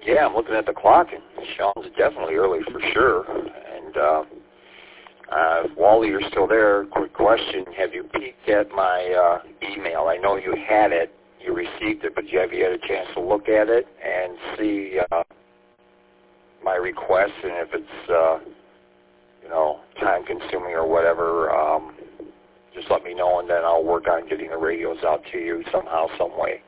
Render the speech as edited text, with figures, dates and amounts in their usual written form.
Yeah, I'm looking at the clock, and Sean's definitely early for sure. And Wally, you're still there. Quick question. Have you peeked at my email? I know you had it. You received it, but have you had a chance to look at it and see my request? And if it's, time-consuming or whatever, just let me know, and then I'll work on getting the radios out to you somehow, some way.